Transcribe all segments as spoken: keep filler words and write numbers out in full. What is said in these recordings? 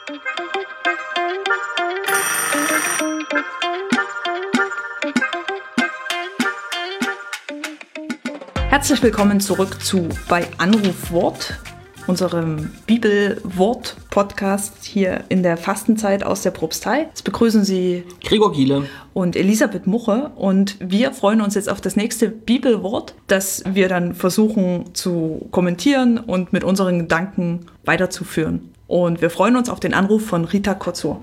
Herzlich willkommen zurück zu bei Anrufwort, unserem Bibelwort-Podcast hier in der Fastenzeit aus der Propstei. Jetzt begrüßen Sie Gregor Giele und Elisabeth Muche und wir freuen uns jetzt auf das nächste Bibelwort, das wir dann versuchen zu kommentieren und mit unseren Gedanken weiterzuführen. Und wir freuen uns auf den Anruf von Rita Kotzur.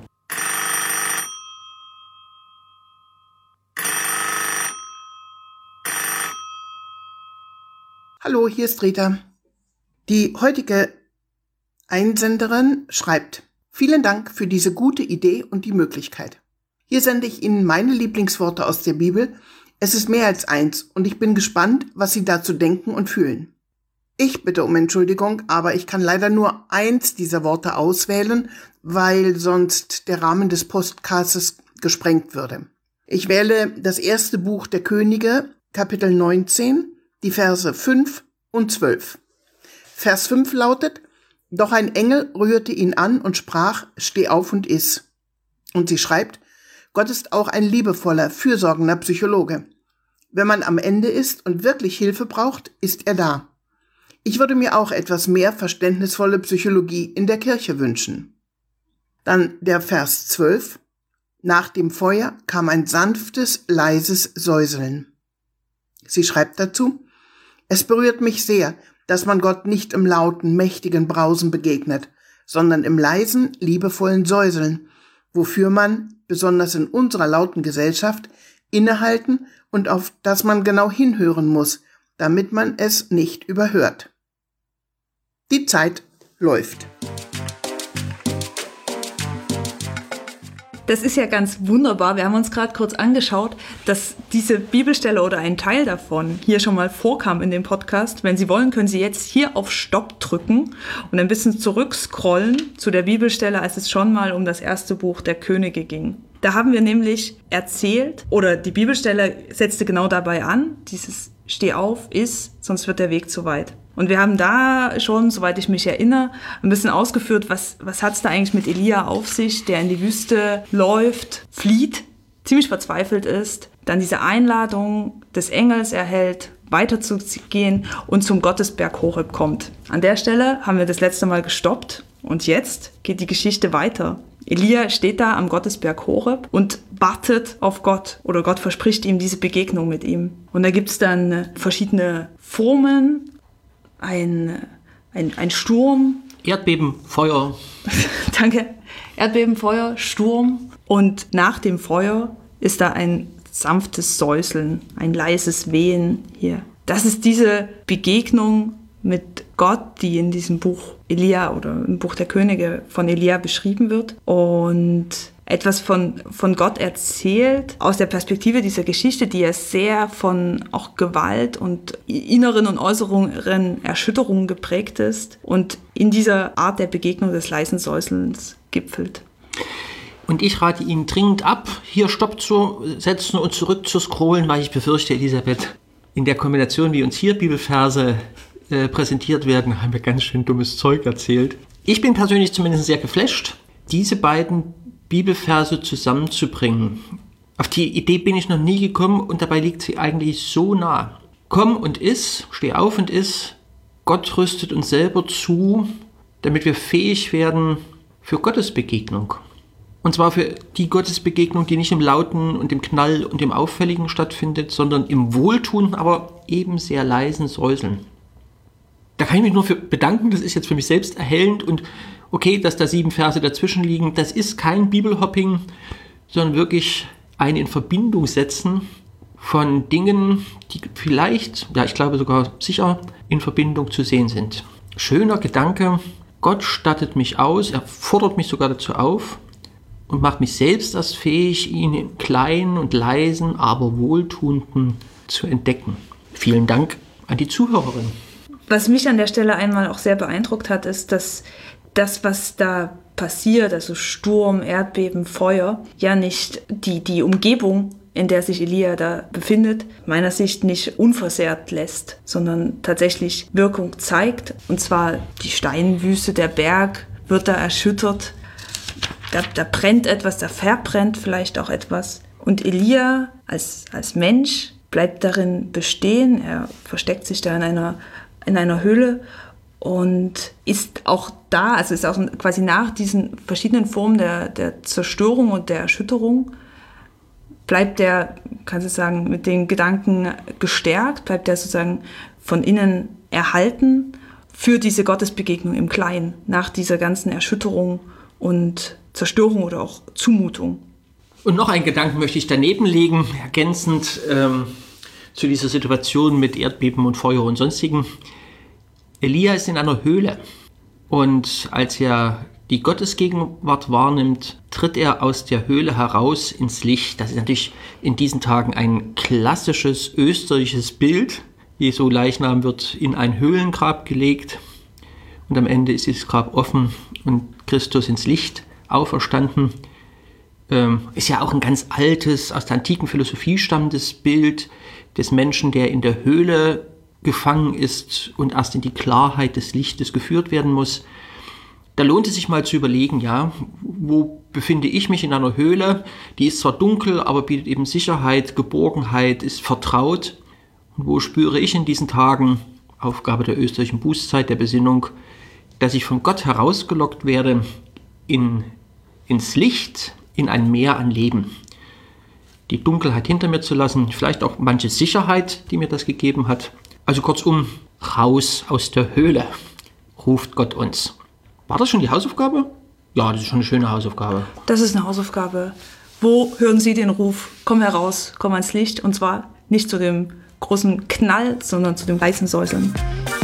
Hallo, hier ist Rita. Die heutige Einsenderin schreibt: Vielen Dank für diese gute Idee und die Möglichkeit. Hier sende ich Ihnen meine Lieblingsworte aus der Bibel. Es ist mehr als eins und ich bin gespannt, was Sie dazu denken und fühlen. Ich bitte um Entschuldigung, aber ich kann leider nur eins dieser Worte auswählen, weil sonst der Rahmen des Podcasts gesprengt würde. Ich wähle das erste Buch der Könige, Kapitel neunzehn, die Verse fünf und zwölf. Vers fünf lautet: Doch ein Engel rührte ihn an und sprach: Steh auf und iss. Und sie schreibt: Gott ist auch ein liebevoller, fürsorgender Psychologe. Wenn man am Ende ist und wirklich Hilfe braucht, ist er da. Ich würde mir auch etwas mehr verständnisvolle Psychologie in der Kirche wünschen. Dann der Vers zwölf. Nach dem Feuer kam ein sanftes, leises Säuseln. Sie schreibt dazu: Es berührt mich sehr, dass man Gott nicht im lauten, mächtigen Brausen begegnet, sondern im leisen, liebevollen Säuseln, wofür man, besonders in unserer lauten Gesellschaft, innehalten und auf das man genau hinhören muss, damit man es nicht überhört. Die Zeit läuft. Das ist ja ganz wunderbar. Wir haben uns gerade kurz angeschaut, dass diese Bibelstelle oder ein Teil davon hier schon mal vorkam in dem Podcast. Wenn Sie wollen, können Sie jetzt hier auf Stopp drücken und ein bisschen zurückscrollen zu der Bibelstelle, als es schon mal um das erste Buch der Könige ging. Da haben wir nämlich erzählt, oder die Bibelstelle setzte genau dabei an, dieses Steh auf, iss, sonst wird der Weg zu weit. Und wir haben da schon, soweit ich mich erinnere, ein bisschen ausgeführt, was, was hat es da eigentlich mit Elia auf sich, der in die Wüste läuft, flieht, ziemlich verzweifelt ist, dann diese Einladung des Engels erhält, weiterzugehen und zum Gottesberg Horeb kommt. An der Stelle haben wir das letzte Mal gestoppt und jetzt geht die Geschichte weiter. Elia steht da am Gottesberg Horeb und wartet auf Gott oder Gott verspricht ihm diese Begegnung mit ihm. Und da gibt es dann verschiedene Formen, ein, ein, ein Sturm. Erdbeben, Feuer. Danke. Erdbeben, Feuer, Sturm. Und nach dem Feuer ist da ein sanftes Säuseln, ein leises Wehen hier. Das ist diese Begegnung mit Gott, die in diesem Buch Elia oder im Buch der Könige von Elia beschrieben wird und etwas von, von Gott erzählt aus der Perspektive dieser Geschichte, die ja sehr von auch Gewalt und inneren und äußeren Erschütterungen geprägt ist und in dieser Art der Begegnung des leisen Säuselns gipfelt. Und ich rate Ihnen dringend ab, hier Stopp zu setzen und zurück zu scrollen, weil ich befürchte, Elisabeth, in der Kombination, wie uns hier Bibelverse äh, präsentiert werden, haben wir ganz schön dummes Zeug erzählt. Ich bin persönlich zumindest sehr geflasht, diese beiden Bibelverse zusammenzubringen. Auf die Idee bin ich noch nie gekommen und dabei liegt sie eigentlich so nah. Komm und iss, steh auf und iss. Gott rüstet uns selber zu, damit wir fähig werden für Gottes Begegnung. Und zwar für die Gottesbegegnung, die nicht im Lauten und im Knall und im Auffälligen stattfindet, sondern im wohltuenden, aber eben sehr leisen Säuseln. Da kann ich mich nur für bedanken, das ist jetzt für mich selbst erhellend und okay, dass da sieben Verse dazwischen liegen, das ist kein Bibelhopping, sondern wirklich ein in Verbindung setzen von Dingen, die vielleicht, ja ich glaube sogar sicher, in Verbindung zu sehen sind. Schöner Gedanke, Gott stattet mich aus, er fordert mich sogar dazu auf und macht mich selbst erst fähig, ihn im Kleinen und Leisen, aber Wohltuenden zu entdecken. Vielen Dank an die Zuhörerin. Was mich an der Stelle einmal auch sehr beeindruckt hat, ist, dass das, was da passiert, also Sturm, Erdbeben, Feuer, ja nicht die, die Umgebung, in der sich Elia da befindet, meiner Sicht nicht unversehrt lässt, sondern tatsächlich Wirkung zeigt. Und zwar die Steinwüste, der Berg wird da erschüttert da, da brennt etwas, da verbrennt vielleicht auch etwas. Und Elia als, als Mensch bleibt darin bestehen. Er versteckt sich da in einer, in einer Höhle und ist auch da, also ist auch quasi nach diesen verschiedenen Formen der, der Zerstörung und der Erschütterung, bleibt er, kannst du sagen, mit den Gedanken gestärkt, bleibt er sozusagen von innen erhalten für diese Gottesbegegnung im Kleinen, nach dieser ganzen Erschütterung und Zerstörung oder auch Zumutung. Und noch einen Gedanken möchte ich daneben legen, ergänzend ähm, zu dieser Situation mit Erdbeben und Feuer und sonstigen. Elia ist in einer Höhle und als er die Gottesgegenwart wahrnimmt, tritt er aus der Höhle heraus ins Licht. Das ist natürlich in diesen Tagen ein klassisches österreichisches Bild. Jesu Leichnam wird in ein Höhlengrab gelegt und am Ende ist das Grab offen und Christus ins Licht auferstanden. Ähm, ist ja auch ein ganz altes, aus der antiken Philosophie stammendes Bild des Menschen, der in der Höhle gefangen ist und erst in die Klarheit des Lichtes geführt werden muss. Da lohnt es sich mal zu überlegen, ja, wo befinde ich mich in einer Höhle? Die ist zwar dunkel, aber bietet eben Sicherheit, Geborgenheit, ist vertraut. Und wo spüre ich in diesen Tagen, Aufgabe der österreichischen Bußzeit, der Besinnung, dass ich von Gott herausgelockt werde in, ins Licht, in ein Meer an Leben. Die Dunkelheit hinter mir zu lassen, vielleicht auch manche Sicherheit, die mir das gegeben hat. Also kurzum, raus aus der Höhle, ruft Gott uns. War das schon die Hausaufgabe? Ja, das ist schon eine schöne Hausaufgabe. Das ist eine Hausaufgabe. Wo hören Sie den Ruf? Komm heraus, komm ans Licht. Und zwar nicht zu dem großen Knall, sondern zu dem leisen Säuseln.